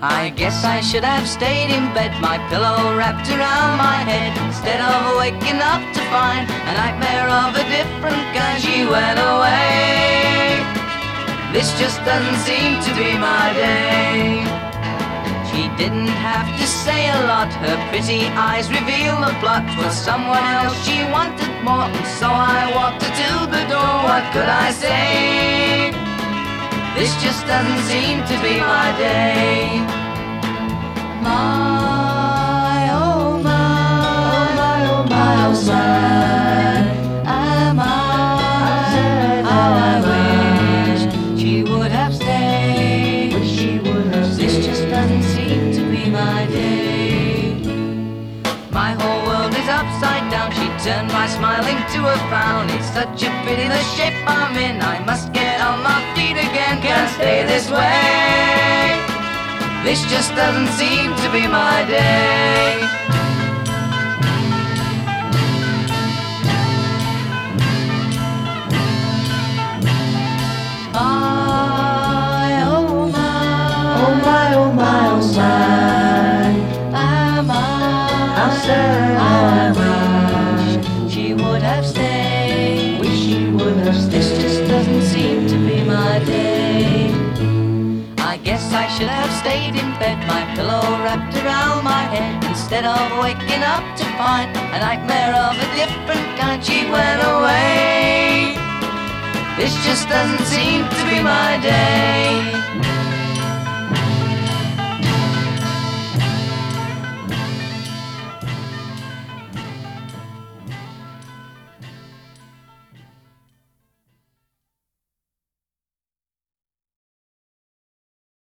I guess I should have stayed in bed, my pillow wrapped around my head, instead of waking up to find a nightmare of a different kind. She went away. This just doesn't seem to be my day. She didn't have to say a lot, her pretty eyes reveal the plot. Was someone else she wanted more, and so I walked her to the door. What could I say? This just doesn't seem to be my day. My, oh my, oh my, oh my, oh sad am I, how I wish she would have stayed. This just doesn't seem to be my day. My whole world is upside down, she turned my smiling to a frown. It's such a pity the shape I'm in, I must get on my feet again. Can't stay this way. This just doesn't seem to be my day. My, oh my, oh my, oh my, oh sad am I, how sad I wish she would have stayed. Wish she would have stayed. This just doesn't seem to be my day. I guess I should have stayed in bed, my pillow wrapped around my head, instead of waking up to find a nightmare of a different kind. She went away. This just doesn't seem to be my day.